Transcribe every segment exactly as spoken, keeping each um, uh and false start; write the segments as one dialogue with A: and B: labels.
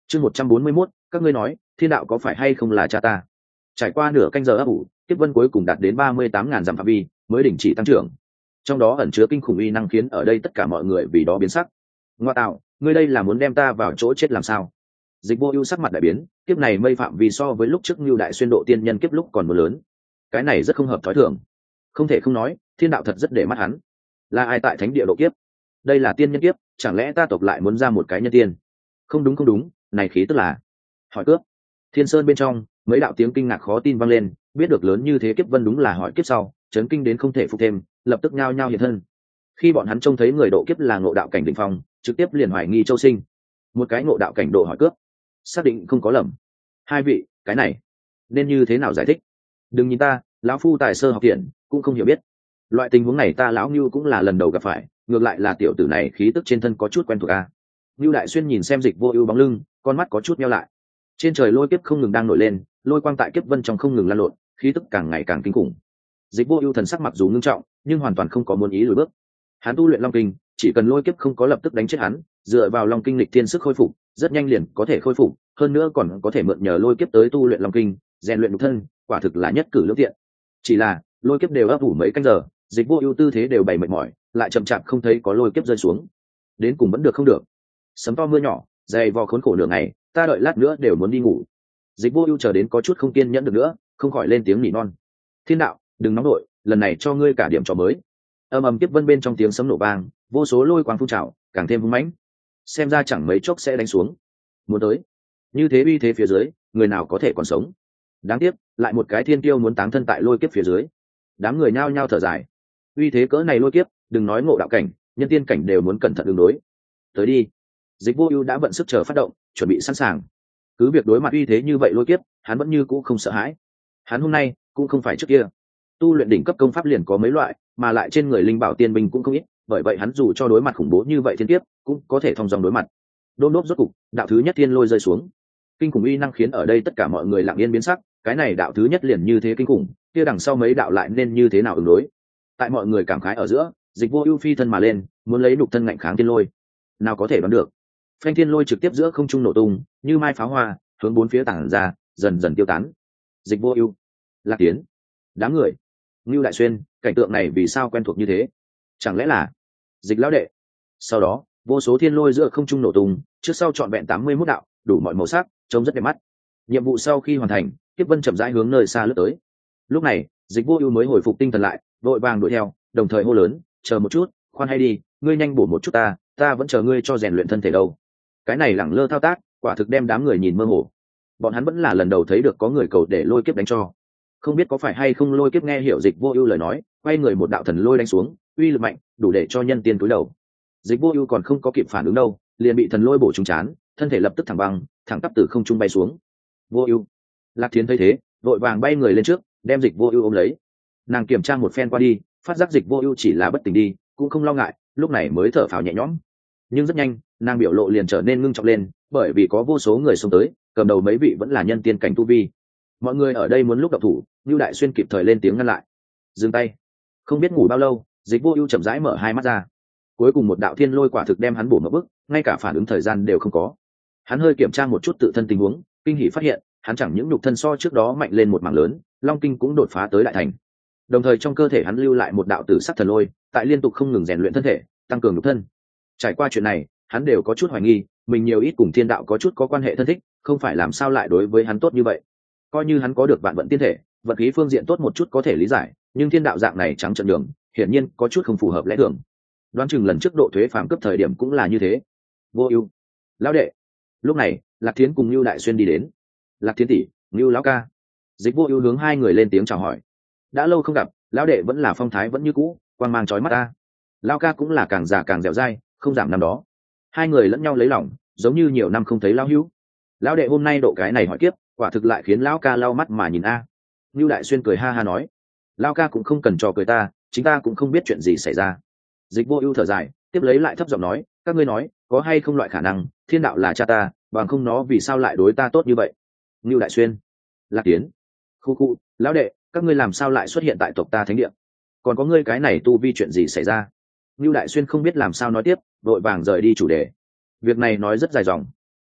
A: chương một trăm bốn mươi mốt, các ngươi nói thiên đạo có phải hay không là cha ta. Trải qua nửa canh giờ ấp ủ, kiếp vân cuối cùng đạt đến ba mươi tám ngàn dặm phạm vi mới đình chỉ tăng trưởng, trong đó ẩn chứa kinh khủng uy năng khiến ở đây tất cả mọi người vì đó biến sắc. Ngoa tạo, ngươi đây là muốn đem ta vào chỗ chết làm sao? Dịch Vô Ưu sắc mặt đại biến, kiếp này mây phạm vi so với lúc trước Nưu Đại Xuyên độ tiên nhân kiếp lúc còn muốn lớn. Cái này rất không hợp thói thường. Không thể không nói, thiên đạo thật rất để mắt hắn. Là ai tại thánh địa độ kiếp? Đây là tiên nhân kiếp, chẳng lẽ ta tộc lại muốn ra một cái nhân tiên? Không đúng không đúng, này khí tức là hỏi cướp. Thiên Sơn bên trong, mấy đạo tiếng kinh ngạc khó tin vang lên, biết được lớn như thế kiếp vân đúng là hỏi kiếp sau, chấn kinh đến không thể phục thêm, lập tức nhao nhao hiện thân. Khi bọn hắn trông thấy người độ kiếp là ngộ đạo cảnh đỉnh phong, trực tiếp liền hoài nghi Châu Sinh. Một cái ngộ đạo cảnh độ hỏi cướp, xác định không có lầm. Hai vị, cái này nên như thế nào giải thích? Đừng nhìn ta, lão phu tài sơ học tiện, cũng không hiểu biết. Loại tình huống này ta lão Nưu cũng là lần đầu gặp phải, ngược lại là tiểu tử này khí tức trên thân có chút quen thuộc a. Nưu Đại Xuyên nhìn xem Dịch Vô Ưu bóng lưng, con mắt có chút nheo lại. Trên trời lôi kiếp không ngừng đang nổi lên, lôi quang tại kiếp vân trong không ngừng lan lộn, khí tức càng ngày càng kinh khủng. Dịch Vô Ưu thần sắc mặc dù ngưng trọng, nhưng hoàn toàn không có muốn ý lùi bước. Hắn tu luyện Long Kinh, chỉ cần lôi kiếp không có lập tức đánh chết hắn, dựa vào Long Kinh lịch thiên sức khôi phục, rất nhanh liền có thể khôi phục, hơn nữa còn có thể mượn nhờ lôi kiếp tới tu luyện Long Kinh, rèn luyện nhục thân, quả thực là nhất cử lưỡng tiện. Chỉ là, lôi kiếp đều ấp ủ mấy canh giờ, Dịch Vô Ưu tư thế đều bày mệt mỏi, lại chậm chạp không thấy có lôi kiếp rơi xuống. Đến cùng vẫn được không được. Sấm to mưa nhỏ, dày vò khốn khổ nửa ngày, ta đợi lát nữa đều muốn đi ngủ. Dịch Vô Ưu chờ đến có chút không kiên nhẫn được nữa, không khỏi lên tiếng nỉ non. Thiên đạo, đừng nóng nổi, lần này cho ngươi cả điểm trò mới. Ầm ầm kiếp vân bên trong tiếng sấm nổ vang, vô số lôi quang phun trào, càng thêm hung mãnh. Xem ra chẳng mấy chốc sẽ đánh xuống. Muốn tới. Như thế uy thế phía dưới, người nào có thể còn sống? Đáng tiếc, lại một cái thiên tiêu muốn táng thân tại lôi kiếp phía dưới. Đám người nhao nhao thở dài. Uy thế cỡ này lôi kiếp, đừng nói ngộ đạo cảnh, nhân tiên cảnh đều muốn cẩn thận ứng đối. Tới đi. Dịch Vô Ưu đã bận sức chờ phát động, chuẩn bị sẵn sàng. Cứ việc đối mặt uy thế như vậy lôi kiếp, hắn vẫn như cũ không sợ hãi. Hắn hôm nay cũng không phải trước kia. Tu luyện đỉnh cấp công pháp liền có mấy loại, mà lại trên người linh bảo tiên binh cũng không ít, bởi vậy hắn dù cho đối mặt khủng bố như vậy thiên kiếp, cũng có thể thông dong đối mặt. Đôn đốp rốt cục, đạo thứ nhất thiên lôi rơi xuống. Kinh khủng uy năng khiến ở đây tất cả mọi người lặng yên biến sắc, cái này đạo thứ nhất liền như thế kinh khủng, kia đằng sau mấy đạo lại nên như thế nào ứng đối? Tại mọi người cảm khái ở giữa, Dịch Vô Ưu phi thân mà lên, muốn lấy đục thân ngạnh kháng thiên lôi. Nào có thể đoán được, phanh thiên lôi trực tiếp giữa không trung nổ tung, như mai pháo hoa, hướng bốn phía tản ra, dần dần tiêu tán. Dịch Vô Ưu, Lạc Tiến, đám người, Nưu Đại Xuyên, cảnh tượng này vì sao quen thuộc như thế? Chẳng lẽ là Dịch lão đệ? Sau đó, vô số thiên lôi giữa không trung nổ tung, trước sau trọn vẹn tám mươi mốt đạo, đủ mọi màu sắc, trông rất đẹp mắt. Nhiệm vụ sau khi hoàn thành, Kiếp Vân chậm rãi hướng nơi xa lướt tới. Lúc này, Dịch Vô Ưu mới hồi phục tinh thần lại, vội vàng đuổi theo, đồng thời hô lớn, "Chờ một chút, khoan hay đi, ngươi nhanh bổ một chút ta, ta vẫn chờ ngươi cho rèn luyện thân thể đâu." Cái này lẳng lơ thao tác, quả thực đem đám người nhìn mơ hồ. Bọn hắn vẫn là lần đầu thấy được có người cầu để lôi kiếp đánh cho. Không biết có phải hay không lôi kiếp nghe hiểu Dịch Vô Ưu lời nói, quay người một đạo thần lôi đánh xuống, uy lực mạnh, đủ để cho nhân tiên cúi đầu. Dịch Vô Ưu còn không có kịp phản ứng đâu, liền bị thần lôi bổ trúng trán, thân thể lập tức thẳng băng, thẳng tắp từ không trung bay xuống. Vô Ưu, Lạc Thiến thấy thế, vội vàng bay người lên trước, đem Dịch Vô Ưu ôm lấy. Nàng kiểm tra một phen qua đi, phát giác Dịch Vô Ưu chỉ là bất tỉnh đi, cũng không lo ngại, lúc này mới thở phào nhẹ nhõm. Nhưng rất nhanh, nàng biểu lộ liền trở nên ngưng trọng lên, bởi vì có vô số người xông tới, cầm đầu mấy vị vẫn là nhân tiên cảnh tu vi. Mọi người ở đây muốn lúc động thủ, Nưu Đại Xuyên kịp thời lên tiếng ngăn lại. Dừng tay. Không biết ngủ bao lâu, Dịch Vô Ưu chậm rãi mở hai mắt ra. Cuối cùng một đạo thiên lôi quả thực đem hắn bổ ngược bức, ngay cả phản ứng thời gian đều không có. Hắn hơi kiểm tra một chút tự thân tình huống, kinh hỉ phát hiện, hắn chẳng những nhục thân so trước đó mạnh lên một mảng lớn, Long Kinh cũng đột phá tới đại thành. Đồng thời trong cơ thể hắn lưu lại một đạo tử sắc thần lôi, tại liên tục không ngừng rèn luyện thân thể, tăng cường nhục thân. Trải qua chuyện này, hắn đều có chút hoài nghi, mình nhiều ít cùng thiên đạo có chút có quan hệ thân thích, không phải làm sao lại đối với hắn tốt như vậy. Coi như hắn có được vạn vận tiên thể, vật khí phương diện tốt một chút có thể lý giải, nhưng thiên đạo dạng này trắng trợn đường, hiển nhiên có chút không phù hợp lẽ thường. Đoán chừng lần trước độ thuế phàm cấp thời điểm cũng là như thế. Vô Ưu, lão đệ. Lúc này, Lạc Thiến cùng Nưu Đại Xuyên đi đến. Lạc Thiến tỷ, Nưu lão ca. Dịch Vô Ưu hướng hai người lên tiếng chào hỏi. Đã lâu không gặp, lão đệ vẫn là phong thái vẫn như cũ, quang mang chói mắt ta. Lão ca cũng là càng già càng dẻo dai, không giảm năm đó. Hai người lẫn nhau lấy lòng, giống như nhiều năm không thấy lão hữu. Lão đệ hôm nay độ cái này hỏi kiếp, quả thực lại khiến lão ca lau mắt mà nhìn a. Nưu Đại Xuyên cười ha ha nói, lão ca cũng không cần trò cười ta, chính ta cũng không biết chuyện gì xảy ra. Dịch Vô Ưu thở dài, tiếp lấy lại thấp giọng nói, các ngươi nói, có hay không loại khả năng, thiên đạo là cha ta, bằng không nó vì sao lại đối ta tốt như vậy? Nưu Đại Xuyên, Lạc Tiến, khu khu, lão đệ, các ngươi làm sao lại xuất hiện tại tộc ta thánh địa? Còn có ngươi cái này tu vi chuyện gì xảy ra? Nưu Đại Xuyên không biết làm sao nói tiếp, vội vàng rời đi chủ đề. Việc này nói rất dài dòng.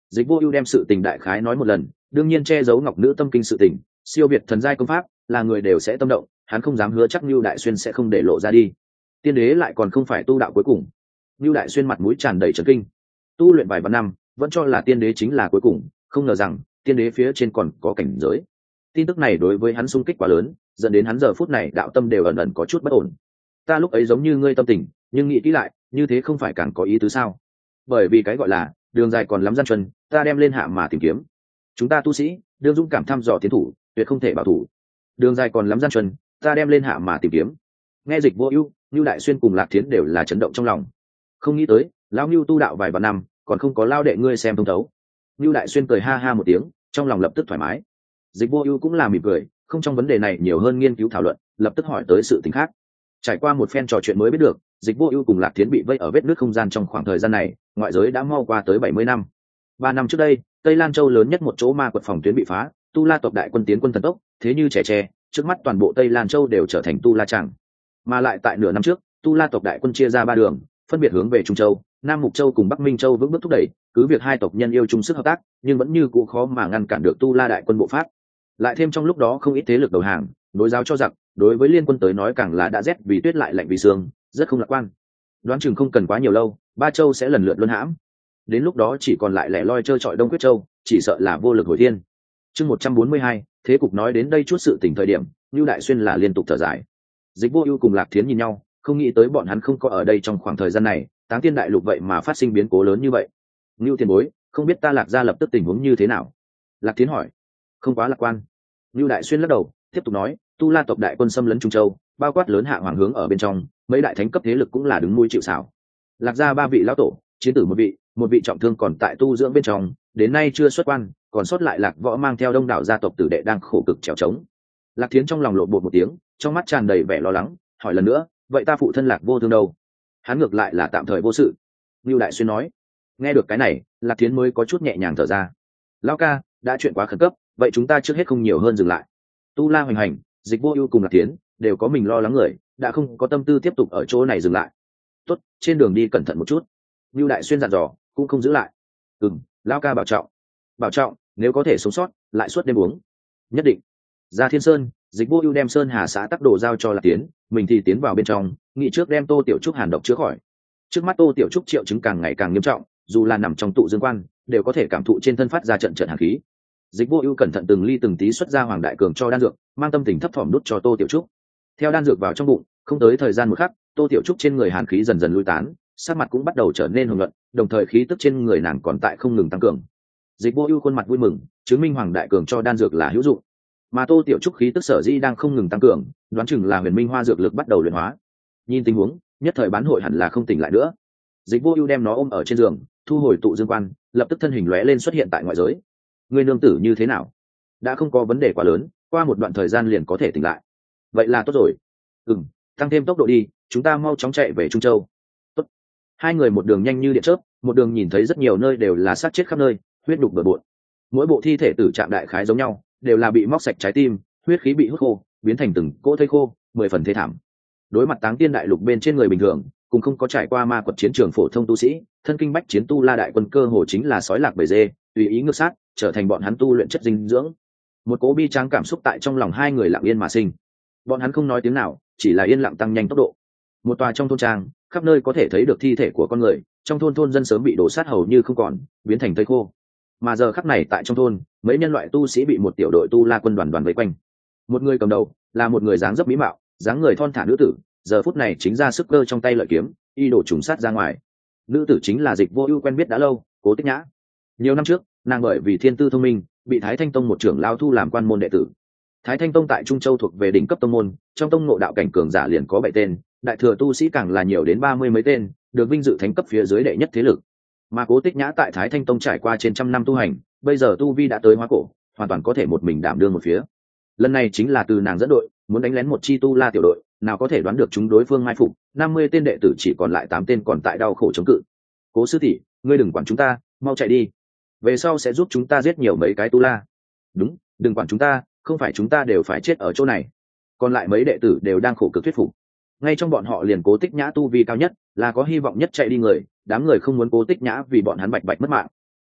A: Dịch Vô Ưu đem sự tình đại khái nói một lần, đương nhiên che giấu Ngọc Nữ tâm kinh sự tình, siêu việt thần giai công pháp, là người đều sẽ tâm động, hắn không dám hứa chắc Nưu Đại Xuyên sẽ không để lộ ra đi. Tiên đế lại còn không phải tu đạo cuối cùng. Nưu Đại Xuyên mặt mũi tràn đầy chấn kinh. Tu luyện vài vạn năm, vẫn cho là tiên đế chính là cuối cùng, không ngờ rằng tiên đế phía trên còn có cảnh giới. Tin tức này đối với hắn xung kích quá lớn, dẫn đến hắn giờ phút này đạo tâm đều ẩn ẩn có chút bất ổn. Ta lúc ấy giống như ngươi tâm tình, nhưng nghĩ kỹ lại, như thế không phải càng có ý tứ sao? Bởi vì cái gọi là đường dài còn lắm gian truân, ta đem lên hạ mà tìm kiếm. Chúng ta tu sĩ, đương dũng cảm thăm dò tiến thủ, tuyệt không thể bảo thủ. Đường dài còn lắm gian truân, ta đem lên hạ mà tìm kiếm. Nghe Dịch Vô Ưu, Nưu Đại Xuyên cùng Lạc Thiến đều là chấn động trong lòng. Không nghĩ tới, lão Nưu tu đạo vài vạn năm, còn không có lao đệ ngươi xem thông thấu. Nưu Đại Xuyên cười ha ha một tiếng, trong lòng lập tức thoải mái. Dịch Vô Ưu cũng là mỉm cười, không trong vấn đề này nhiều hơn nghiên cứu thảo luận, lập tức hỏi tới sự tình khác. Trải qua một phen trò chuyện mới biết được, Dịch Vô Ưu cùng Lạc Thiến bị vây ở vết nứt không gian trong khoảng thời gian này, ngoại giới đã mau qua tới bảy mươi năm. Ba năm trước đây, Tây Lan Châu lớn nhất một chỗ ma quật phòng tuyến bị phá, Tu La tộc đại quân tiến quân thần tốc, thế như trẻ tre, trước mắt toàn bộ Tây Lan Châu đều trở thành Tu La tràng. Mà lại tại nửa năm trước, Tu La tộc đại quân chia ra ba đường, phân biệt hướng về Trung Châu, Nam Mục Châu cùng Bắc Minh Châu vững bước thúc đẩy, cứ việc hai tộc nhân yêu chung sức hợp tác, nhưng vẫn như cũ khó mà ngăn cản được Tu La đại quân bộ pháp. Lại thêm trong lúc đó không ít thế lực đầu hàng, nối giáo cho giặc, đối với liên quân tới nói càng là đã rét vì tuyết lại lạnh vì sương, rất không lạc quan. Đoán chừng không cần quá nhiều lâu, ba châu sẽ lần lượt luân hãm. Đến lúc đó chỉ còn lại lẻ loi chơi trọi Đông Quyết Châu, chỉ sợ là vô lực hồi thiên. Chương một trăm bốn mươi hai, thế cục nói đến đây chút sự tình thời điểm, Nưu Đại Xuyên là liên tục thở dài. Dịch Vô Ưu cùng Lạc Thiến nhìn nhau, không nghĩ tới bọn hắn không có ở đây trong khoảng thời gian này, Táng Tiên đại lục vậy mà phát sinh biến cố lớn như vậy. Nưu tiền bối, không biết ta Lạc gia lập tức tình huống như thế nào? Lạc Thiến hỏi. Không quá lạc quan. Nưu Đại Xuyên lắc đầu, tiếp tục nói, Tu La tộc đại quân xâm lấn Trung Châu, bao quát lớn hạ hoàng hướng ở bên trong, mấy đại thánh cấp thế lực cũng là đứng nuôi chịu sào. Lạc gia ba vị lão tổ, chiến tử một vị, một vị trọng thương còn tại tu dưỡng bên trong, đến nay chưa xuất quan, còn sót lại Lạc Võ mang theo đông đảo gia tộc tử đệ đang khổ cực trèo trống. Lạc Thiến trong lòng lộ bột một tiếng, trong mắt tràn đầy vẻ lo lắng, hỏi lần nữa, vậy ta phụ thân Lạc Vô Thương đâu? Hắn ngược lại là tạm thời vô sự. Nưu Đại Xuyên nói. Nghe được cái này, Lạc Thiến mới có chút nhẹ nhàng thở ra. Lão ca, đã chuyện quá khẩn cấp, vậy chúng ta trước hết không nhiều hơn dừng lại. Tu La hoành hành, Dịch Vô Ưu cùng Lạc Thiến đều có mình lo lắng người, đã không có tâm tư tiếp tục ở chỗ này dừng lại. Tốt, trên đường đi cẩn thận một chút. Nưu Đại Xuyên dặn dò, cũng không giữ lại. Ừm, lão ca bảo trọng. Bảo trọng, nếu có thể sống sót, lại suốt đêm uống. Nhất định. Ra Thiên Sơn, Dịch Vô Ưu đem Sơn Hà xã tắc đồ giao cho Lạc Tiến, mình thì tiến vào bên trong, nghĩ trước đem Tô Tiểu Trúc hàn độc chữa khỏi. Trước mắt Tô Tiểu Trúc triệu chứng càng ngày càng nghiêm trọng, dù là nằm trong tụ dương quan, đều có thể cảm thụ trên thân phát ra trận trận hàn khí. Dịch Vô Ưu cẩn thận từng ly từng tí xuất ra Hoàng Đại Cường cho đan dược, mang tâm tình thấp thỏm đút cho Tô Tiểu Trúc. Theo đan dược vào trong bụng, không tới thời gian một khắc, Tô Tiểu Trúc trên người hàn khí dần dần lui tán, sắc mặt cũng bắt đầu trở nên hồng nhuận, đồng thời khí tức trên người nàng còn tại không ngừng tăng cường. Dịch Vô Ưu khuôn mặt vui mừng, chứng minh Hoàng Đại Cường cho đan dược là hữu dụng. Mà Tô Tiểu Trúc khí tức sở dĩ đang không ngừng tăng cường, đoán chừng là Huyền Minh Hoa dược lực bắt đầu luyện hóa. Nhìn tình huống, nhất thời bán hội hẳn là không tỉnh lại nữa. Dịch Vô Ưu đem nó ôm ở trên giường, thu hồi tụ dương quan, lập tức thân hình lóe lên xuất hiện tại ngoại giới. Ngươi nương tử như thế nào? Đã không có vấn đề quá lớn, qua một đoạn thời gian liền có thể tỉnh lại. Vậy là tốt rồi. Ừm, tăng thêm tốc độ đi, chúng ta mau chóng chạy về Trung Châu. Tốt. Hai người một đường nhanh như điện chớp, một đường nhìn thấy rất nhiều nơi đều là xác chết khắp nơi, huyết đục bừa bộn. Mỗi bộ thi thể tử trạng đại khái giống nhau, đều là bị móc sạch trái tim, huyết khí bị hút khô, biến thành từng cỗ thây khô, mười phần thê thảm. Đối mặt Táng Tiên đại lục bên trên người bình thường, cùng không có trải qua ma quật chiến trường phổ thông tu sĩ, thân kinh bách chiến tu La đại quân cơ hồ chính là sói lạc bầy dê, tùy ý ngược sát, trở thành bọn hắn tu luyện chất dinh dưỡng. Một cỗ bi tráng cảm xúc tại trong lòng hai người lặng yên mà sinh. Bọn hắn không nói tiếng nào, chỉ là yên lặng tăng nhanh tốc độ. Một tòa trong thôn trang, khắp nơi có thể thấy được thi thể của con người, trong thôn thôn dân sớm bị đổ sát hầu như không còn, biến thành thây khô. Mà giờ khắc này tại trong thôn, mấy nhân loại tu sĩ bị một tiểu đội tu La quân đoàn đoàn vây quanh. Một người cầm đầu là một người dáng dấp mỹ mạo, dáng người thon thả nữ tử, giờ phút này chính ra sức cơ trong tay lợi kiếm, y đổ trùng sát ra ngoài. Nữ tử chính là Dịch Vô Ưu quen biết đã lâu, Cố Tích Nhã. Nhiều năm trước, nàng bởi vì thiên tư thông minh, bị Thái Thanh Tông một trưởng lão thu làm quan môn đệ tử. Thái Thanh Tông tại Trung Châu thuộc về đỉnh cấp tông môn, trong tông ngộ đạo cảnh cường giả liền có bảy tên, đại thừa tu sĩ càng là nhiều đến ba mươi mấy tên, được vinh dự thánh cấp phía dưới đệ nhất thế lực. Mà Cố Tích Nhã tại Thái Thanh Tông trải qua trên trăm năm tu hành, bây giờ tu vi đã tới hóa cổ, hoàn toàn có thể một mình đảm đương một phía. Lần này chính là từ nàng dẫn đội, muốn đánh lén một chi tu La tiểu đội, nào có thể đoán được chúng đối phương mai phục, năm mươi tên đệ tử chỉ còn lại tám tên còn tại đau khổ chống cự. Cố sư tỷ, ngươi đừng quản chúng ta, mau chạy đi. Về sau sẽ giúp chúng ta giết nhiều mấy cái tu La. Đúng, đừng quản chúng ta, không phải chúng ta đều phải chết ở chỗ này. Còn lại mấy đệ tử đều đang khổ cực thuyết phục. Ngay trong bọn họ liền Cố Tích Nhã tu vi cao nhất, là có hy vọng nhất chạy đi người, đám người không muốn Cố Tích Nhã vì bọn hắn bạch bạch mất mạng.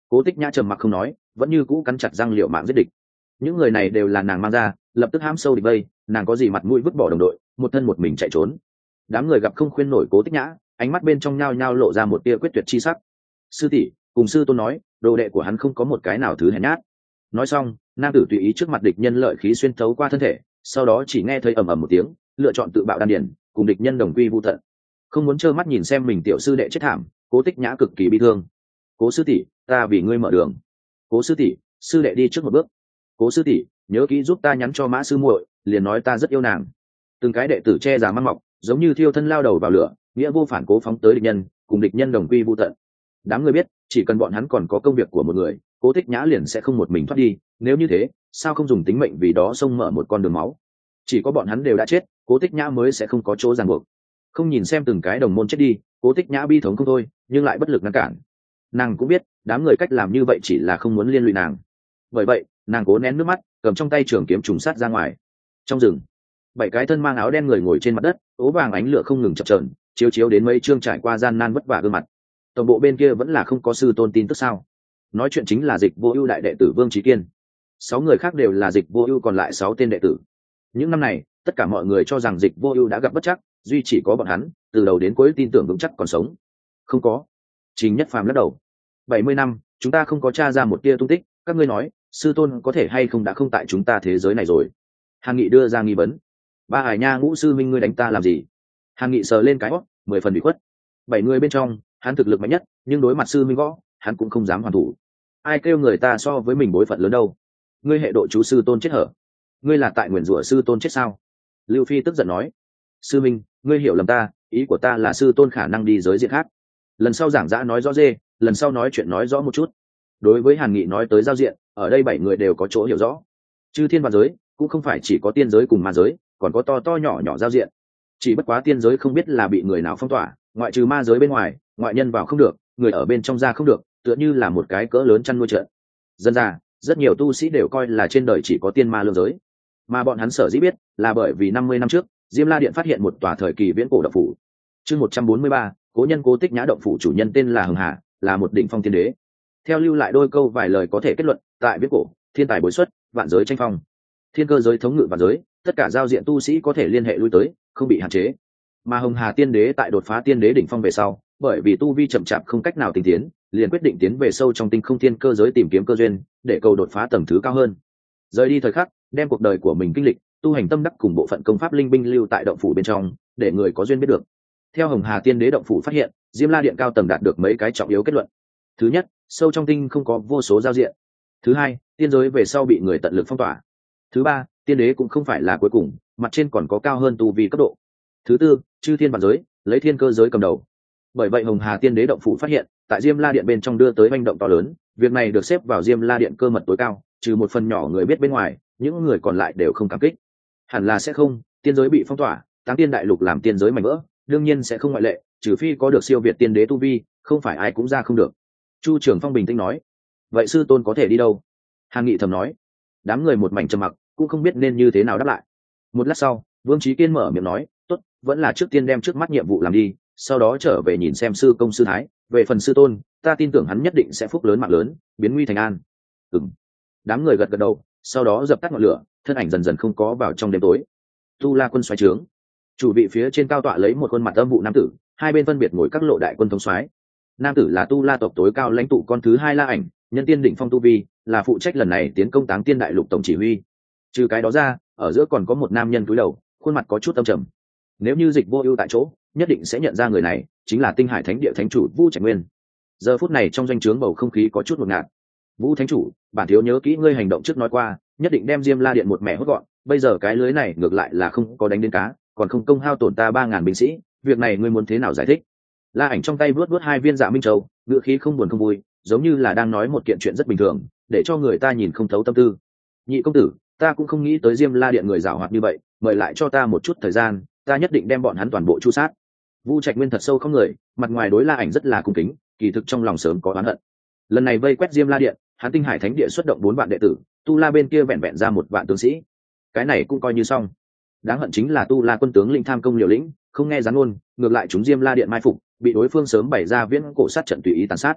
A: Cố Tích Nhã trầm mặc không nói, vẫn như cũ cắn chặt răng liệu mạng giết địch. Những người này đều là nàng mang ra, lập tức hãm sâu địch vây, nàng có gì mặt mũi vứt bỏ đồng đội, một thân một mình chạy trốn. Đám người gặp không khuyên nổi Cố Tích Nhã, ánh mắt bên trong nhao nhao lộ ra một tia quyết tuyệt chi sắc. Sư tỷ, cùng sư tôn nói, đồ đệ của hắn không có một cái nào thứ hèn nhát. Nói xong, nam tử tùy ý trước mặt địch nhân lợi khí xuyên thấu qua thân thể, sau đó chỉ nghe thấy ầm ầm một tiếng, lựa chọn tự bạo đan điển, cùng địch nhân đồng quy vu tận. Không muốn trơ mắt nhìn xem mình tiểu sư đệ chết thảm, Cố Tích Nhã cực kỳ bi thương. Cố sư tỷ, ta vì ngươi mở đường. Cố sư tỷ, sư đệ đi trước một bước. Cố sư tỷ, nhớ kỹ giúp ta nhắn cho Mã sư muội, liền nói ta rất yêu nàng. Từng cái đệ tử che giả mang mọc, giống như thiêu thân lao đầu vào lửa, nghĩa vô phản cố phóng tới địch nhân, cùng địch nhân đồng quy vu tận. Đám người biết, chỉ cần bọn hắn còn có công việc của một người, Cố Tích Nhã liền sẽ không một mình thoát đi. Nếu như thế, sao không dùng tính mệnh vì đó xông mở một con đường máu? Chỉ có bọn hắn đều đã chết, Cố Tích Nhã mới sẽ không có chỗ ràng buộc. Không nhìn xem từng cái đồng môn chết đi, Cố Tích Nhã bi thống không thôi, nhưng lại bất lực ngăn cản. Nàng cũng biết, đám người cách làm như vậy chỉ là không muốn liên lụy nàng. Bởi vậy, nàng cố nén nước mắt, cầm trong tay trường kiếm trùng sát ra ngoài. Trong rừng, bảy cái thân mang áo đen người ngồi trên mặt đất, ố vàng ánh lửa không ngừng chập chờn, chiếu chiếu đến mấy chương trải qua gian nan vất vả gương mặt. Tổng bộ bên kia vẫn là không có sư tôn tin tức sao? Nói chuyện chính là Dịch Vô Ưu đại đệ tử Vương Chí Kiên. Sáu người khác đều là Dịch Vô Ưu còn lại sáu tên đệ tử. Những năm này, tất cả mọi người cho rằng Dịch Vô Ưu đã gặp bất trắc, duy chỉ có bọn hắn, từ đầu đến cuối tin tưởng vững chắc còn sống. Không có. Trình Nhất Phàm lắc đầu. bảy mươi năm, chúng ta không có tra ra một tia tung tích, các ngươi nói, sư tôn có thể hay không đã không tại chúng ta thế giới này rồi? Hàn Nghị đưa ra nghi vấn. Ba Hải Nha Ngũ sư minh ngươi đánh ta làm gì? Hàn Nghị sờ lên cái hót, mười phần bị khuất. Bảy người bên trong, hắn thực lực mạnh nhất, nhưng đối mặt sư minh gõ, hắn cũng không dám hoàn thủ. Ai kêu người ta so với mình bối phận lớn đâu? Ngươi hệ độ chú sư tôn chết hở? Ngươi là tại nguyền rủa sư tôn chết sao? Lưu Phi tức giận nói. Sư minh, ngươi hiểu lầm ta, ý của ta là sư tôn khả năng đi giới diện khác. Lần sau giảng dã nói rõ dê, lần sau nói chuyện nói rõ một chút. Đối với Hàn Nghị nói tới giao diện, ở đây bảy người đều có chỗ hiểu rõ. Chư thiên và giới cũng không phải chỉ có tiên giới cùng ma giới, còn có to to nhỏ nhỏ giao diện. Chỉ bất quá tiên giới không biết là bị người nào phong tỏa, ngoại trừ ma giới bên ngoài, ngoại nhân vào không được, người ở bên trong ra không được, tựa như là một cái cỡ lớn chăn nuôi trận. Dân ra, rất nhiều tu sĩ đều coi là trên đời chỉ có tiên ma lương giới, mà bọn hắn sở dĩ biết là bởi vì năm mươi năm trước, Diêm La Điện phát hiện một tòa thời kỳ viễn cổ động phủ. Chương một trăm bốn mươi ba, Cố nhân Cố Tích Nhã động phủ chủ nhân tên là Hưng Hà, là một đỉnh phong tiên đế. Theo lưu lại đôi câu vài lời có thể kết luận, tại viễn cổ, thiên tài bối xuất, vạn giới tranh phong. Thiên cơ giới thống ngự vạn giới, tất cả giao diện tu sĩ có thể liên hệ lui tới, không bị hạn chế. Mà Hồng Hà tiên đế tại đột phá tiên đế đỉnh phong về sau, bởi vì tu vi chậm chạp không cách nào tinh tiến, liền quyết định tiến về sâu trong tinh không thiên cơ giới tìm kiếm cơ duyên, để cầu đột phá tầng thứ cao hơn. Rời đi thời khắc, đem cuộc đời của mình kinh lịch, tu hành tâm đắc cùng bộ phận công pháp linh binh lưu tại động phủ bên trong, để người có duyên biết được. Theo Hồng Hà tiên đế động phủ phát hiện, Diêm La Điện cao tầng đạt được mấy cái trọng yếu kết luận. Thứ nhất, sâu trong tinh không có vô số giao diện. Thứ hai, tiên giới về sau bị người tận lực phong tỏa. Thứ ba, tiên đế cũng không phải là cuối cùng, mặt trên còn có cao hơn tu vi cấp độ. Thứ tư, chư thiên vạn giới, lấy thiên cơ giới cầm đầu. Bởi vậy Hồng Hà tiên đế động phủ phát hiện, tại Diêm La Điện bên trong đưa tới hành động to lớn, việc này được xếp vào Diêm La Điện cơ mật tối cao, trừ một phần nhỏ người biết bên ngoài, những người còn lại đều không cảm kích. Hẳn là sẽ không, tiên giới bị phong tỏa, Táng Tiên đại lục làm tiên giới mảnh vỡ, đương nhiên sẽ không ngoại lệ, trừ phi có được siêu việt tiên đế tu vi, không phải ai cũng ra không được. Chu Trường Phong bình tĩnh nói. Vậy sư tôn có thể đi đâu? Hàn Nghị thầm nói. Đám người một mảnh trầm mặc, cũng không biết nên như thế nào đáp lại. Một lát sau, Vương Chí Kiên mở miệng nói, tốt, vẫn là trước tiên đem trước mắt nhiệm vụ làm đi, sau đó trở về nhìn xem sư công sư thái, về phần sư tôn, ta tin tưởng hắn nhất định sẽ phúc lớn mạng lớn, biến nguy thành an. Ừm. Đám người gật gật đầu, sau đó dập tắt ngọn lửa, thân ảnh dần dần không có vào trong đêm tối. Tu La quân xoáy trướng, chủ vị phía trên cao tọa lấy một khuôn mặt âm vụ nam tử, hai bên phân biệt ngồi các lộ đại quân thống soái. Nam tử là Tu La tộc tối cao lãnh tụ con thứ hai La Ảnh, nhân tiên đỉnh phong tu vi, là phụ trách lần này tiến công Táng Tiên đại lục tổng chỉ huy. Trừ cái đó ra, ở giữa còn có một nam nhân cúi đầu, khuôn mặt có chút âm trầm. Nếu như Dịch Vô Ưu tại chỗ, nhất định sẽ nhận ra người này chính là Tinh Hải Thánh Địa thánh chủ Vu Trạch Nguyên. Giờ phút này trong doanh trướng bầu không khí có chút ngột ngạt. Vũ thánh chủ, bản thiếu nhớ kỹ ngươi hành động trước nói qua, nhất định đem Diêm La Điện một mẻ hốt gọn, bây giờ cái lưới này ngược lại là không có đánh đến cá, còn không công hao tổn ta ba ngàn binh sĩ, việc này ngươi muốn thế nào giải thích? La Ảnh trong tay vuốt vuốt hai viên Dạ Minh Châu, ngữ khí không buồn không vui, giống như là đang nói một kiện chuyện rất bình thường, để cho người ta nhìn không thấu tâm tư. Nhị công tử, ta cũng không nghĩ tới Diêm La Điện người giàu hoạt như vậy, mời lại cho ta một chút thời gian, ta nhất định đem bọn hắn toàn bộ chu sát. Vu Trạch Nguyên thật sâu không người, mặt ngoài đối La Ảnh rất là cung kính, kỳ thực trong lòng sớm có oán hận. Lần này vây quét Diêm La Điện, hắn Tinh Hải Thánh Địa xuất động bốn vạn đệ tử, Tu La bên kia vẹn vẹn ra một vạn tướng sĩ, cái này cũng coi như xong. Đáng hận chính là Tu La quân tướng lĩnh tham công liều lĩnh, không nghe gián ngôn, ngược lại chúng Diêm La Điện mai phục, bị đối phương sớm bày ra viễn cổ sát trận tùy ý tàn sát.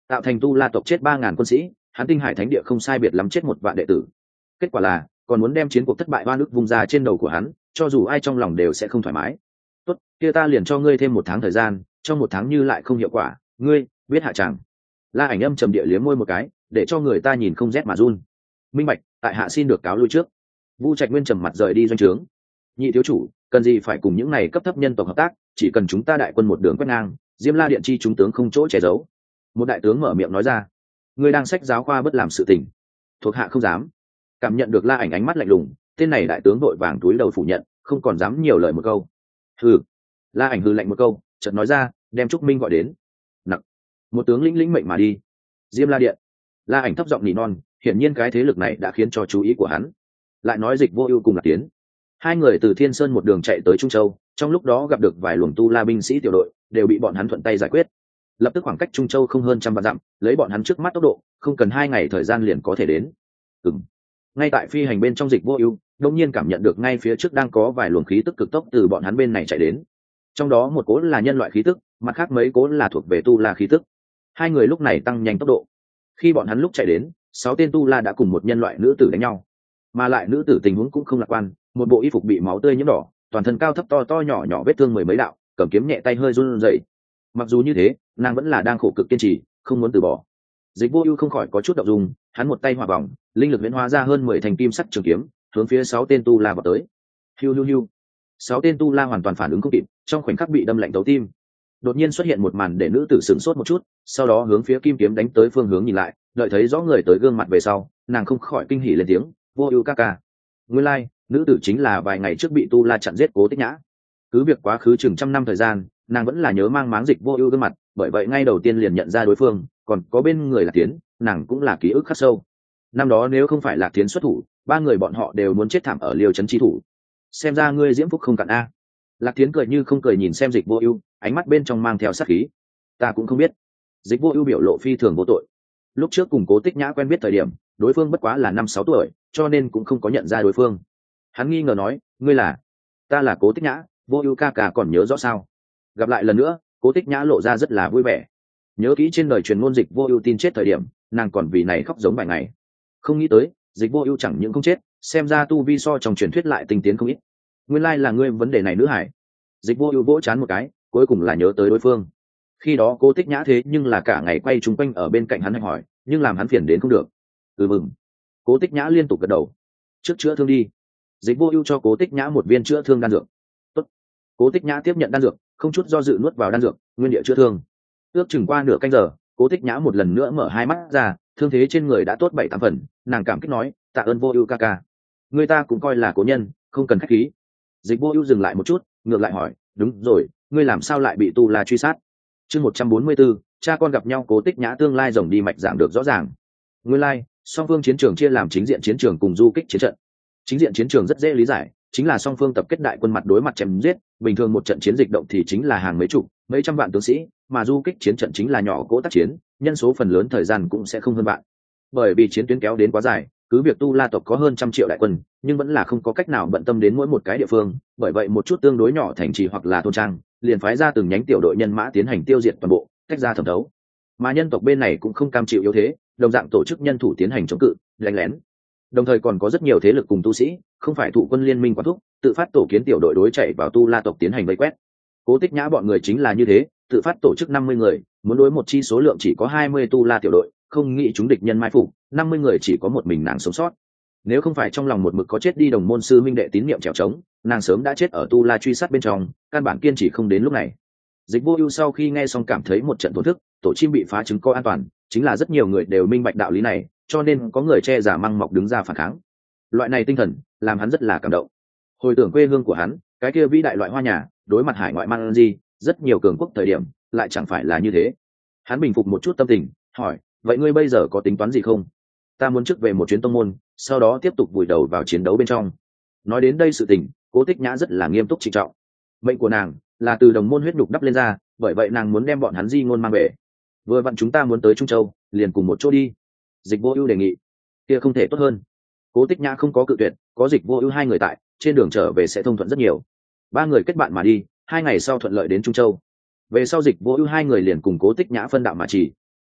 A: tạo thành tu la tộc chết ba ngàn quân sĩ, hắn Tinh Hải Thánh Địa không sai biệt lắm chết một vạn đệ tử. Kết quả là còn muốn đem chiến cuộc thất bại oan ức vung ra trên đầu của hắn, cho dù ai trong lòng đều sẽ không thoải mái. Tốt, kia ta liền cho ngươi thêm một tháng thời gian, trong một tháng như lại không hiệu quả, ngươi biết hạ chẳng. La Ảnh âm trầm địa liếm môi một cái, để cho người ta nhìn không rét mà run. Minh bạch, tại hạ xin được cáo lui trước. Vu Trạch Nguyên trầm mặt rời đi doanh trướng. Nhị thiếu chủ, cần gì phải cùng những này cấp thấp nhân tộc hợp tác, chỉ cần chúng ta đại quân một đường quét ngang, Diêm La Điện chi chúng tướng không chỗ che giấu. Một đại tướng mở miệng nói ra. Ngươi đang sách giáo khoa bất làm sự tình, thuộc hạ không dám. Cảm nhận được La Ảnh ánh mắt lạnh lùng, tên này đại tướng đội vàng túi đầu phủ nhận, không còn dám nhiều lời một câu. Hừ. La Ảnh hừ lạnh một câu, chợt nói ra, đem Trúc Minh gọi đến. Nặng. Một tướng lĩnh lĩnh mệnh mà đi. Diêm La Điện. La Ảnh thấp giọng nỉ non, hiển nhiên cái thế lực này đã khiến cho chú ý của hắn. Lại nói Dịch Vô Ưu cùng Lạc Tiến, hai người từ Thiên Sơn một đường chạy tới Trung Châu, trong lúc đó gặp được vài luồng tu la binh sĩ tiểu đội, đều bị bọn hắn thuận tay giải quyết. Lập tức khoảng cách Trung Châu không hơn trăm vạn dặm, lấy bọn hắn trước mắt tốc độ, không cần hai ngày thời gian liền có thể đến. Ừm. Ngay tại phi hành bên trong Dịch Vô Ưu, đột nhiên cảm nhận được ngay phía trước đang có vài luồng khí tức cực tốc từ bọn hắn bên này chạy đến. Trong đó một cỗ là nhân loại khí tức, mặt khác mấy cỗ là thuộc về tu la khí tức. Hai người lúc này tăng nhanh tốc độ. Khi bọn hắn lúc chạy đến, sáu tên tu la đã cùng một nhân loại nữ tử đánh nhau, mà lại nữ tử tình huống cũng không lạc quan, một bộ y phục bị máu tươi nhiễm đỏ, toàn thân cao thấp to to nhỏ nhỏ vết thương mười mấy đạo, cầm kiếm nhẹ tay hơi run rẩy. Mặc dù như thế, nàng vẫn là đang khổ cực kiên trì, không muốn từ bỏ. Dịch Vô Ưu không khỏi có chút động dung, hắn một tay hòa vòng, linh lực huyễn hóa ra hơn mười thành kim sắc trường kiếm, hướng phía sáu tên tu la vọt tới. Hiu hiu hiu. Sáu tên tu la hoàn toàn phản ứng không kịp, trong khoảnh khắc bị đâm lạnh thấu tim. Đột nhiên xuất hiện một màn để nữ tử sửng sốt một chút, sau đó hướng phía kim kiếm đánh tới phương hướng nhìn lại, đợi thấy rõ người tới gương mặt về sau, nàng không khỏi kinh hỉ lên tiếng, Vô Ưu ca ca. Nguyên lai, like, nữ tử chính là vài ngày trước bị tu la chặn giết Cố Tích Nhã. Cứ việc quá khứ chừng trăm năm thời gian, nàng vẫn là nhớ mang máng Dịch Vô Ưu gương mặt, bởi vậy ngay đầu tiên liền nhận ra đối phương, còn có bên người là Tiến, nàng cũng là ký ức khắc sâu. Năm đó nếu không phải là Tiến xuất thủ, ba người bọn họ đều muốn chết thảm ở Liêu trấn chi thủ. Xem ra ngươi diễm phúc không cạn a. Lạc Tiến cười như không cười nhìn xem Dịch Vô Ưu, ánh mắt bên trong mang theo sát khí. Ta cũng không biết. Dịch Vô Ưu biểu lộ phi thường vô tội. Lúc trước cùng Cố Tích Nhã quen biết thời điểm, đối phương bất quá là năm sáu tuổi, cho nên cũng không có nhận ra đối phương. Hắn nghi ngờ nói, ngươi là? Ta là Cố Tích Nhã, Vô Ưu ca ca còn nhớ rõ sao? Gặp lại lần nữa, Cố Tích Nhã lộ ra rất là vui vẻ. Nhớ kỹ trên đời truyền ngôn Dịch Vô Ưu tin chết thời điểm, nàng còn vì này khóc giống vài ngày. Không nghĩ tới, Dịch Vô Ưu chẳng những không chết, xem ra tu vi so trong truyền thuyết lại tinh tiến không ít. Nguyên lai là ngươi vấn đề này nữ hải. Dịch Vô Ưu vỗ chán một cái, cuối cùng là nhớ tới đối phương. Khi đó Cố Tích Nhã thế nhưng là cả ngày quay chung quanh ở bên cạnh hắn hỏi, nhưng làm hắn phiền đến không được. Ừ mừng. Cố Tích Nhã liên tục gật đầu. Trước chữa thương đi. Dịch Vô Ưu cho Cố Tích Nhã một viên chữa thương đan dược. Tốt. Cố Tích Nhã tiếp nhận đan dược, không chút do dự nuốt vào đan dược, nguyên địa chữa thương. Ước chừng qua nửa canh giờ, Cố Tích Nhã một lần nữa mở hai mắt ra, thương thế trên người đã tốt bảy tám phần, nàng cảm kích nói, tạ ơn Vô Ưu ca ca. Người ta cũng coi là cố nhân, không cần khách khí. Dịch Vô Ưu dừng lại một chút, ngược lại hỏi, đúng rồi, ngươi làm sao lại bị tu la truy sát? Chương một trăm bốn mươi 144, cha con gặp nhau. Cố Tích Nhã tương lai rồng đi mạch giảng được rõ ràng. Nguyên lai, like, song phương chiến trường chia làm chính diện chiến trường cùng du kích chiến trận. Chính diện chiến trường rất dễ lý giải, chính là song phương tập kết đại quân mặt đối mặt chém giết, bình thường một trận chiến dịch động thì chính là hàng mấy chục, mấy trăm vạn tướng sĩ, mà du kích chiến trận chính là nhỏ cỗ tác chiến, nhân số phần lớn thời gian cũng sẽ không hơn bạn. Bởi vì chiến tuyến kéo đến quá dài, cứ việc tu la tộc có hơn trăm triệu đại quân, nhưng vẫn là không có cách nào bận tâm đến mỗi một cái địa phương, bởi vậy một chút tương đối nhỏ thành trì hoặc là thôn trang, liền phái ra từng nhánh tiểu đội nhân mã tiến hành tiêu diệt toàn bộ, tách ra thẩm thấu. Mà nhân tộc bên này cũng không cam chịu yếu thế, đồng dạng tổ chức nhân thủ tiến hành chống cự, đánh lén. Đồng thời còn có rất nhiều thế lực cùng tu sĩ, không phải thụ quân liên minh quản thúc, tự phát tổ kiến tiểu đội đối chạy vào tu la tộc tiến hành vây quét. Cố Tích Nhã bọn người chính là như thế, tự phát tổ chức năm mươi người, muốn đối một chi số lượng chỉ có hai mươi tu la tiểu đội, không nghĩ chúng địch nhân mai phục, năm mươi người chỉ có một mình nàng sống sót. Nếu không phải trong lòng một mực có chết đi đồng môn sư minh đệ tín niệm trèo trống, nàng sớm đã chết ở tu la truy sát bên trong, căn bản kiên trì không đến lúc này. Dịch Vô Ưu sau khi nghe xong cảm thấy một trận tổn thức, tổ chim bị phá trứng co an toàn, chính là rất nhiều người đều minh bạch đạo lý này, cho nên có người che giả măng mọc đứng ra phản kháng. Loại này tinh thần làm hắn rất là cảm động. Hồi tưởng quê hương của hắn, cái kia vĩ đại loại hoa nhà, đối mặt hải ngoại man di, rất nhiều cường quốc thời điểm, lại chẳng phải là như thế. Hắn bình phục một chút tâm tình, hỏi, vậy ngươi bây giờ có tính toán gì không? Ta muốn trước về một chuyến tông môn, sau đó tiếp tục vùi đầu vào chiến đấu bên trong. Nói đến đây sự tình, Cố Tích Nhã rất là nghiêm túc trịnh trọng. Mệnh của nàng là từ đồng môn huyết nhục đắp lên ra, bởi vậy nàng muốn đem bọn hắn di ngôn mang về. Vừa vặn chúng ta muốn tới Trung Châu, liền cùng một chỗ đi. Dịch Vô Ưu đề nghị. Kia không thể tốt hơn. Cố Tích Nhã không có cự tuyệt, có Dịch Vô Ưu hai người tại, trên đường trở về sẽ thông thuận rất nhiều. Ba người kết bạn mà đi, hai ngày sau thuận lợi đến Trung Châu. Về sau Dịch Vô Ưu hai người liền cùng Cố Tích Nhã phân đạo mà chỉ.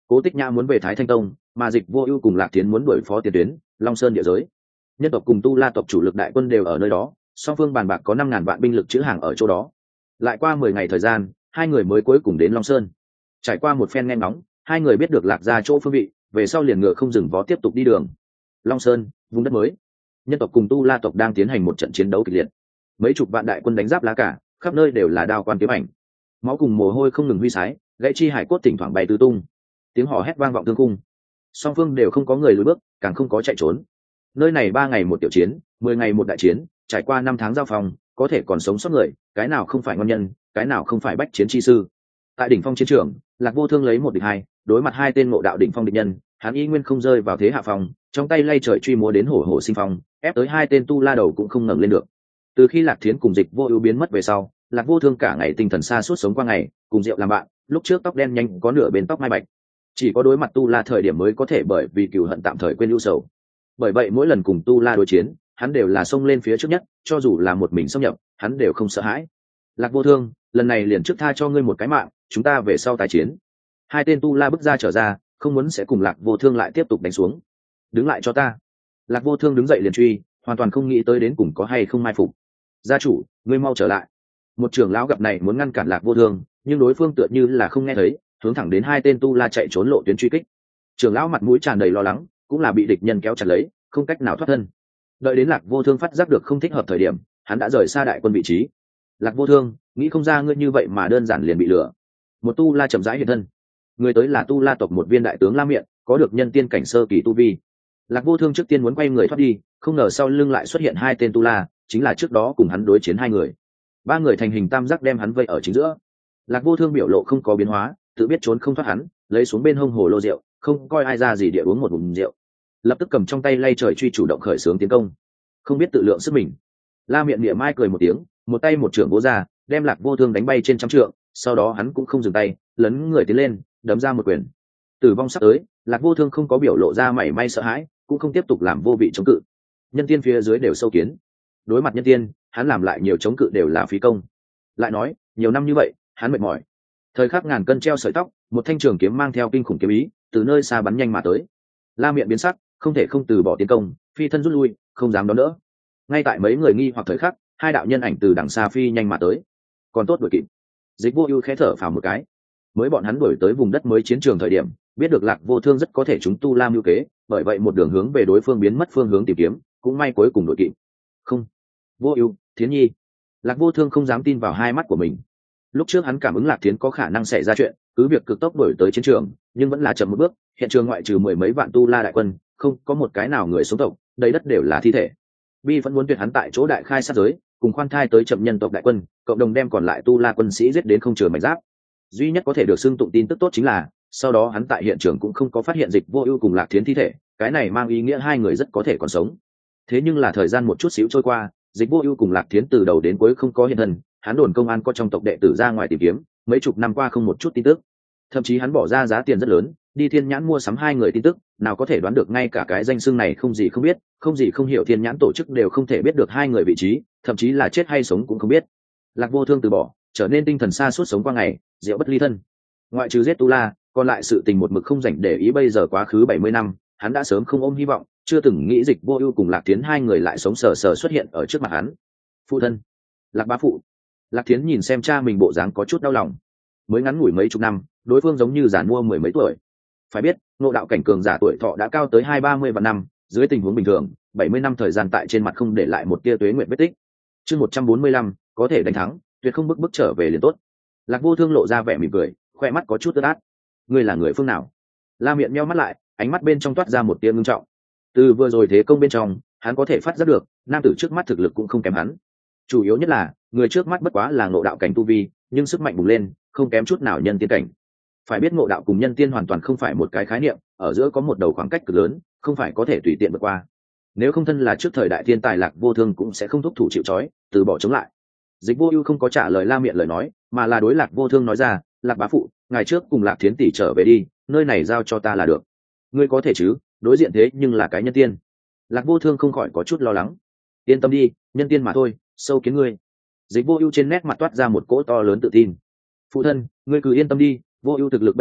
A: Cố Tích Nhã muốn về Thái Thanh Tông, mà Dịch Vô Ưu cùng Lạc Thiến muốn đuổi phó tiền tuyến, Long Sơn địa giới. Nhân tộc cùng Tu La tộc chủ lực đại quân đều ở nơi đó, song phương bàn bạc có năm ngàn vạn binh lực trữ hàng ở chỗ đó. Lại qua mười ngày thời gian, hai người mới cuối cùng đến Long Sơn. Trải qua một phen nghe ngóng, hai người biết được Lạc gia chỗ phương vị, về sau liền ngựa không dừng vó tiếp tục đi đường. Long Sơn, vùng đất mới. Nhân tộc cùng Tu La tộc đang tiến hành một trận chiến đấu kịch liệt. Mấy chục vạn đại quân đánh giáp lá cả, khắp nơi đều là đao quan kiếm ảnh. Máu cùng mồ hôi không ngừng huy sái, gãy chi hải cốt thỉnh thoảng bay tứ tung. Tiếng hò hét vang vọng thương cung. Song phương đều không có người lùi bước, càng không có chạy trốn. Nơi này ba ngày một tiểu chiến, mười ngày một đại chiến, trải qua năm tháng giao phòng, có thể còn sống sót người, cái nào không phải ngon nhân, cái nào không phải bách chiến chi sư. Tại đỉnh phong chiến trường, Lạc Vô Thương lấy một địch hai, đối mặt hai tên ngộ đạo đỉnh phong địch nhân, hắn y nguyên không rơi vào thế hạ phòng, trong tay lay trời truy múa đến hổ hổ sinh phong, ép tới hai tên tu la đầu cũng không ngẩng lên được. Từ khi Lạc Thiến cùng Dịch Vô Ưu biến mất về sau, Lạc Vô Thương cả ngày tinh thần sa sút sống qua ngày, cùng rượu làm bạn, lúc trước tóc đen nhanh có nửa bên tóc mai bạch. Chỉ có đối mặt tu la thời điểm mới có thể bởi vì cừu hận tạm thời quên ưu sầu. Bởi vậy mỗi lần cùng tu la đối chiến, hắn đều là xông lên phía trước nhất, cho dù là một mình xâm nhập, hắn đều không sợ hãi. Lạc Vô Thương, lần này liền trước tha cho ngươi một cái mạng, chúng ta về sau tái chiến. Hai tên tu la bước ra trở ra, không muốn sẽ cùng Lạc Vô Thương lại tiếp tục đánh xuống. Đứng lại cho ta. Lạc Vô Thương đứng dậy liền truy, hoàn toàn không nghĩ tới đến cùng có hay không mai phục. Gia chủ, ngươi mau trở lại. Một trưởng lão gặp này muốn ngăn cản Lạc Vô Thương, nhưng đối phương tựa như là không nghe thấy, hướng thẳng đến hai tên tu la chạy trốn lộ tuyến truy kích. Trưởng lão mặt mũi tràn đầy lo lắng, cũng là bị địch nhân kéo chặt lấy, không cách nào thoát thân. Đợi đến Lạc Vô Thương phát giác được không thích hợp thời điểm, hắn đã rời xa đại quân vị trí. Lạc Vô Thương, nghĩ không ra ngươi như vậy mà đơn giản liền bị lừa. Một tu la chậm rãi hiện thân. Người tới là tu la tộc một viên đại tướng La Miện, có được nhân tiên cảnh sơ kỳ tu vi. Lạc Vô Thương trước tiên muốn quay người thoát đi, không ngờ sau lưng lại xuất hiện hai tên tu la, chính là trước đó cùng hắn đối chiến hai người. Ba người thành hình tam giác đem hắn vây ở chính giữa. Lạc Vô Thương biểu lộ không có biến hóa, tự biết trốn không thoát hắn, lấy xuống bên hông hồ lô rượu, không coi ai ra gì địa uống một ngụm rượu, lập tức cầm trong tay lay trời truy chủ động khởi xướng tiến công. Không biết tự lượng sức mình. La Miện miệng mai cười một tiếng, một tay một trưởng vỗ ra, đem Lạc Vô Thương đánh bay trên trăm trượng, sau đó hắn cũng không dừng tay, lấn người tiến lên, đấm ra một quyền. Tử vong sắp tới, Lạc Vô Thương không có biểu lộ ra mảy may sợ hãi, cũng không tiếp tục làm vô vị chống cự. Nhân tiên phía dưới đều sâu kiến, đối mặt nhân tiên, hắn làm lại nhiều chống cự đều là phí công. Lại nói, nhiều năm như vậy, hắn mệt mỏi. Thời khắc ngàn cân treo sợi tóc, một thanh trường kiếm mang theo kinh khủng kiếm ý, từ nơi xa bắn nhanh mà tới. La Miện biến sắc, không thể không từ bỏ tiến công, phi thân rút lui, không dám đón đỡ. Ngay tại mấy người nghi hoặc thời khắc, hai đạo nhân ảnh từ đằng xa phi nhanh mà tới. Còn tốt đuổi kịp. Dịch Vô Ưu khẽ thở phào một cái. Mới bọn hắn đuổi tới vùng đất mới chiến trường thời điểm, biết được Lạc Vô Thương rất có thể chúng tu la mưu kế, bởi vậy một đường hướng về đối phương biến mất phương hướng tìm kiếm, cũng may cuối cùng đuổi kịp. Không, Vô Ưu, Thiến Nhi. Lạc Vô Thương không dám tin vào hai mắt của mình. Lúc trước hắn cảm ứng Lạc Thiến có khả năng xảy ra chuyện, cứ việc cực tốc đuổi tới chiến trường, nhưng vẫn là chậm một bước, hiện trường ngoại trừ mười mấy vạn tu la đại quân, không có một cái nào người sống tộc, đầy đất đều là thi thể. Bi vẫn muốn tuyệt hắn tại chỗ đại khai sát giới, cùng khoan thai tới chậm nhân tộc đại quân, cộng đồng đem còn lại tu la quân sĩ giết đến không chừa mảnh giáp. Duy nhất có thể được xưng tụng tin tức tốt chính là, sau đó hắn tại hiện trường cũng không có phát hiện Dịch Vô Ưu cùng Lạc Thiến thi thể, cái này mang ý nghĩa hai người rất có thể còn sống. Thế nhưng là thời gian một chút xíu trôi qua, Dịch Vô Ưu cùng Lạc Thiến từ đầu đến cuối không có hiện thân, hắn đồn công an có trong tộc đệ tử ra ngoài tìm kiếm, mấy chục năm qua không một chút tin tức. Thậm chí hắn bỏ ra giá tiền rất lớn, đi Thiên Nhãn mua sắm hai người tin tức, nào có thể đoán được ngay cả cái danh xưng này không gì không biết, không gì không hiểu Thiên Nhãn tổ chức đều không thể biết được hai người vị trí, thậm chí là chết hay sống cũng không biết. Lạc Vô Thương từ bỏ, trở nên tinh thần sa sút sống qua ngày, rượu bất ly thân. Ngoại trừ giết tu la, còn lại sự tình một mực không rảnh để ý. Bây giờ quá khứ bảy mươi năm, hắn đã sớm không ôm hy vọng, chưa từng nghĩ Dịch Vô Ưu cùng Lạc Thiến hai người lại sống sờ sờ xuất hiện ở trước mặt hắn. Phụ thân, Lạc bá phụ. Lạc Thiến nhìn xem cha mình bộ dáng có chút đau lòng. Mới ngắn ngủi mấy chục năm, đối phương giống như già mua mười mấy tuổi. Phải biết, ngộ đạo cảnh cường giả tuổi thọ đã cao tới hai ba mươi vạn năm, dưới tình huống bình thường, bảy mươi năm thời gian tại trên mặt không để lại một tia tuế nguyệt vết tích. Chương một trăm bốn mươi lăm, có thể đánh thắng, tuyệt không bức bức trở về liền tốt. Lạc Vô Thương lộ ra vẻ mỉm cười, khoe mắt có chút ướt át. Ngươi là người phương nào? La Miện nheo mắt lại, ánh mắt bên trong toát ra một tia ngưng trọng. Từ vừa rồi thế công bên trong, hắn có thể phát giác được, nam tử trước mắt thực lực cũng không kém hắn. Chủ yếu nhất là, người trước mắt bất quá là ngộ đạo cảnh tu vi, nhưng sức mạnh bùng lên, không kém chút nào nhân tiên cảnh. Phải biết ngộ đạo cùng nhân tiên hoàn toàn không phải một cái khái niệm, ở giữa có một đầu khoảng cách cực lớn, không phải có thể tùy tiện vượt qua. Nếu không thân là trước thời đại thiên tài Lạc Vô Thương cũng sẽ không thúc thủ chịu trói, từ bỏ chống lại. Dịch Vô Ưu không có trả lời La Miện lời nói, mà là đối Lạc Vô Thương nói ra, Lạc bá phụ, ngày trước cùng Lạc Thiến tỷ trở về đi, nơi này giao cho ta là được. Ngươi có thể chứ, đối diện thế nhưng là cái nhân tiên. Lạc Vô Thương không khỏi có chút lo lắng. Yên tâm đi, nhân tiên mà thôi, sâu kiến ngươi. Dịch Vô Ưu trên nét mặt toát ra một cỗ to lớn tự tin. Phụ thân, ngươi cứ yên tâm đi, Vô Ưu thực lực bây giờ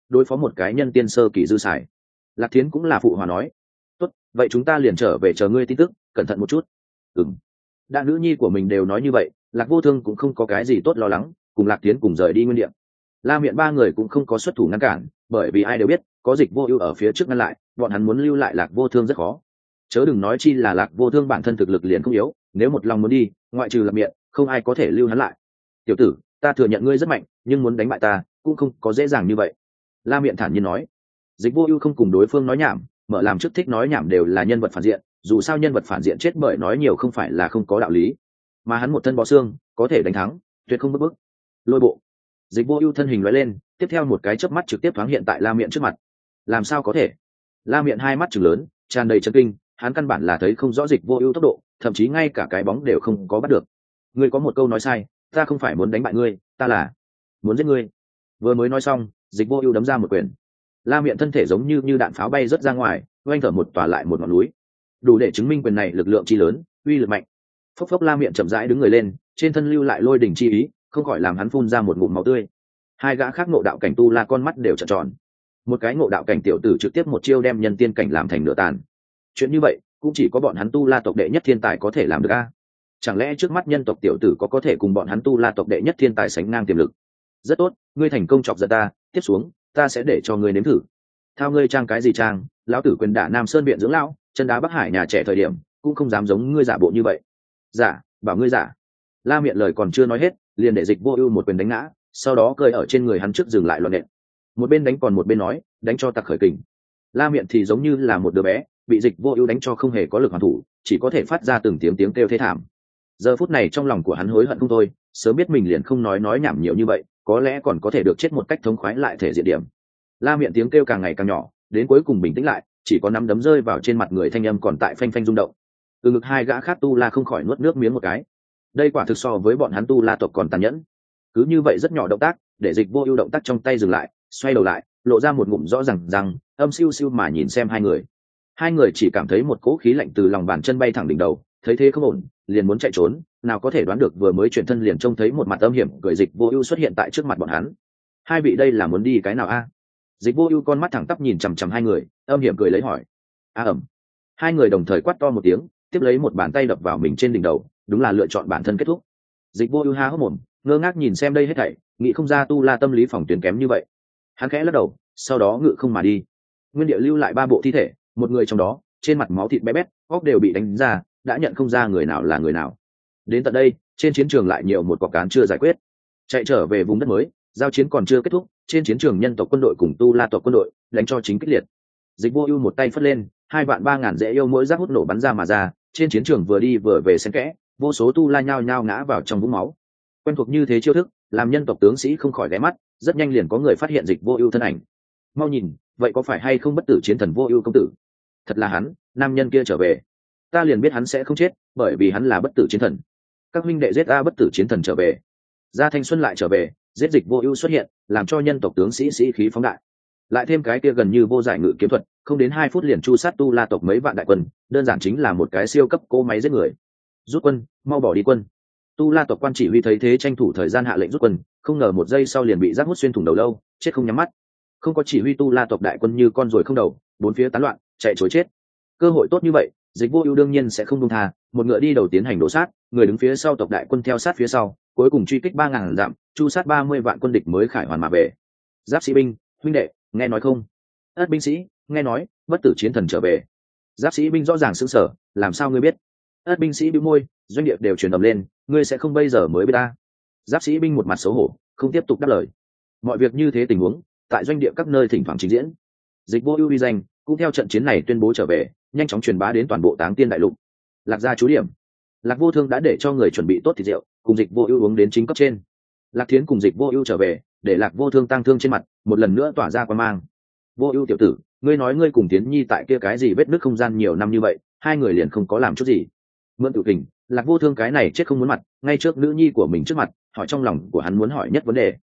A: đối phó một cái nhân tiên sơ kỳ dư xài. Lạc Thiến cũng là phụ hòa nói, tốt, vậy chúng ta liền trở về chờ ngươi tin tức, cẩn thận một chút. Ừm. Đã nữ nhi của mình đều nói như vậy, Lạc Vô Thương cũng không có cái gì tốt lo lắng, cùng Lạc Thiến cùng rời đi nguyên địa. La Miện ba người cũng không có xuất thủ ngăn cản, bởi vì ai đều biết có Dịch Vô Ưu ở phía trước ngăn lại, bọn hắn muốn lưu lại Lạc Vô Thương rất khó. Chớ đừng nói chi là Lạc Vô Thương bản thân thực lực liền không yếu, nếu một lòng muốn đi, ngoại trừ Lạc Miện, không ai có thể lưu hắn lại. Tiểu tử, ta thừa nhận ngươi rất mạnh, nhưng muốn đánh bại ta, cũng không có dễ dàng như vậy. La Miện thản nhiên nói. Dịch Vô Ưu không cùng đối phương nói nhảm, mở làm trước thích nói nhảm đều là nhân vật phản diện, dù sao nhân vật phản diện chết bởi nói nhiều không phải là không có đạo lý. Mà hắn một thân bó xương, có thể đánh thắng, tuyệt không bức bức. Lôi bộ. Dịch Vô Ưu thân hình lóe lên, tiếp theo một cái chớp mắt trực tiếp thoáng hiện tại La Miện trước mặt. Làm sao có thể? La Miện hai mắt trừng lớn, tràn đầy chấn kinh, hắn căn bản là thấy không rõ Dịch Vô Ưu tốc độ, thậm chí ngay cả cái bóng đều không có bắt được. Ngươi có một câu nói sai, ta không phải muốn đánh bại ngươi, ta là muốn giết ngươi. Vừa mới nói xong, Dịch Vô Ưu đấm ra một quyền. La Miện thân thể giống như như đạn pháo bay rất ra ngoài, oanh thở một tòa lại một ngọn núi. Đủ để chứng minh quyền này lực lượng chi lớn, uy lực mạnh. Phốc phốc La Miện chậm rãi đứng người lên, trên thân lưu lại lôi đỉnh chi ý, không khỏi làm hắn phun ra một ngụm máu tươi. Hai gã khác ngộ đạo cảnh tu la con mắt đều trợn tròn. Một cái ngộ đạo cảnh tiểu tử trực tiếp một chiêu đem nhân tiên cảnh làm thành nửa tàn. Chuyện như vậy, cũng chỉ có bọn hắn tu la tộc đệ nhất thiên tài có thể làm được a. Chẳng lẽ trước mắt nhân tộc tiểu tử có có thể cùng bọn hắn tu la tộc đệ nhất thiên tài sánh ngang tiềm lực? Rất tốt, ngươi thành công chọc giận ta, tiếp xuống, ta sẽ để cho ngươi nếm thử. Thao ngươi trang cái gì trang, lão tử quyền đả Nam Sơn viện dưỡng lão, chân đá Bắc Hải nhà trẻ thời điểm, cũng không dám giống ngươi giả bộ như vậy. Giả, bảo ngươi giả. La Miện lời còn chưa nói hết, liền để Dịch Vô Ưu một quyền đánh ngã, sau đó cười ở trên người hắn trước dừng lại loạn nện. Một bên đánh còn một bên nói, đánh cho tặc khởi kình. La Miện thì giống như là một đứa bé, bị Dịch Vô Ưu đánh cho không hề có lực hoàn thủ, chỉ có thể phát ra từng tiếng tiếng kêu thê thảm. Giờ phút này trong lòng của hắn hối hận không thôi, sớm biết mình liền không nói nói nhảm nhiều như vậy, có lẽ còn có thể được chết một cách thống khoái lại thể diện điểm. La Miện tiếng kêu càng ngày càng nhỏ, đến cuối cùng bình tĩnh lại, chỉ có nắm đấm rơi vào trên mặt người thanh âm còn tại phanh phanh rung động. Từ ngực hai gã khác tu la không khỏi nuốt nước miếng một cái. Đây quả thực so với bọn hắn tu la tộc còn tàn nhẫn. Cứ như vậy rất nhỏ động tác, để Dịch Vô Ưu động tác trong tay dừng lại, xoay đầu lại, lộ ra một ngụm rõ ràng răng, âm siêu siêu mà nhìn xem hai người. Hai người chỉ cảm thấy một cỗ khí lạnh từ lòng bàn chân bay thẳng đỉnh đầu, thấy thế không ổn, liền muốn chạy trốn, nào có thể đoán được vừa mới chuyển thân liền trông thấy một mặt âm hiểm cười Dịch Vô Ưu xuất hiện tại trước mặt bọn hắn. Hai vị đây là muốn đi cái nào a? Dịch Vô Ưu con mắt thẳng tắp nhìn chằm chằm hai người, âm hiểm cười lấy hỏi. A ầm. Hai người đồng thời quát to một tiếng, tiếp lấy một bàn tay đập vào mình trên đỉnh đầu, đúng là lựa chọn bản thân kết thúc. Dịch Vô Ưu há hốc mồm, ngơ ngác nhìn xem đây hết thảy, nghĩ không ra tu la tâm lý phòng tuyến kém như vậy. Hắn khẽ lắc đầu, sau đó ngự không mà đi. Nguyên địa lưu lại ba bộ thi thể, một người trong đó, trên mặt máu thịt bé bét, óc đều bị đánh ra, đã nhận không ra người nào là người nào. Đến tận đây, trên chiến trường lại nhiều một cọc cán chưa giải quyết. Chạy trở về vùng đất mới, giao chiến còn chưa kết thúc, trên chiến trường nhân tộc quân đội cùng tu la tộc quân đội đánh cho chính kích liệt. Dịch Vô Ưu một tay phất lên, hai vạn ba ngàn dễ yêu mỗi rác hút nổ bắn ra mà ra, trên chiến trường vừa đi vừa về xen kẽ, vô số tu la nhao nhao ngã vào trong vũng máu. Quen thuộc như thế chiêu thức, làm nhân tộc tướng sĩ không khỏi ghé mắt, rất nhanh liền có người phát hiện Dịch Vô Ưu thân ảnh. Mau nhìn, vậy có phải hay không bất tử chiến thần Vô Ưu công tử? Thật là hắn, nam nhân kia trở về. Ta liền biết hắn sẽ không chết, bởi vì hắn là bất tử chiến thần. Các huynh đệ giết a bất tử chiến thần trở về. Gia Thanh Xuân lại trở về, giết Dịch Vô Ưu xuất hiện, làm cho nhân tộc tướng sĩ sĩ khí phóng đại. Lại thêm cái kia gần như vô giải ngự kiếm thuật, không đến hai phút liền chu sát tu la tộc mấy vạn đại quân, đơn giản chính là một cái siêu cấp cỗ máy giết người. Rút quân, mau bỏ đi quân. Tu la tộc quan chỉ huy thấy thế tranh thủ thời gian hạ lệnh rút quân, không ngờ một giây sau liền bị giáp hút xuyên thủng đầu lâu, chết không nhắm mắt. Không có chỉ huy tu la tộc đại quân như con ruồi không đầu, bốn phía tán loạn, chạy trối chết. Cơ hội tốt như vậy, Dịch Vô Ưu đương nhiên sẽ không buông tha, một ngựa đi đầu tiến hành đổ sát, người đứng phía sau tộc đại quân theo sát phía sau, cuối cùng truy kích ba ngàn dặm, chu sát ba mươi vạn quân địch mới khải hoàn mà về. Giáp sĩ binh, huynh đệ, nghe nói không? Ất binh sĩ, nghe nói, bất tử chiến thần trở về. Giáp sĩ binh rõ ràng sững sờ, làm sao ngươi biết? Ất binh sĩ bĩu môi, doanh địa đều truyền ầm lên, ngươi sẽ không bây giờ mới biết ta. Giáp sĩ binh một mặt xấu hổ, không tiếp tục đáp lời. Mọi việc như thế tình huống, tại doanh địa các nơi thỉnh thoảng trình diễn. Dịch Vô Ưu uy danh, cũng theo trận chiến này tuyên bố trở về, nhanh chóng truyền bá đến toàn bộ Táng Tiên đại lục. Lạc gia chú điểm. Lạc Vô Thương đã để cho người chuẩn bị tốt thịt rượu, cùng Dịch Vô Ưu uống đến chính cấp trên. Lạc Thiến cùng Dịch Vô Ưu trở về, để Lạc Vô Thương tăng thương trên mặt, một lần nữa tỏa ra quang mang. Vô Ưu tiểu tử, ngươi nói ngươi cùng Tiến Nhi tại kia cái gì vết nứt không gian nhiều năm như vậy, hai người liền không có làm chút gì. Mượn tự kình, Lạc Vô Thương cái này chết không muốn mặt, ngay trước nữ nhi của mình trước mặt, hỏi trong lòng của hắn muốn hỏi nhất vấn đề.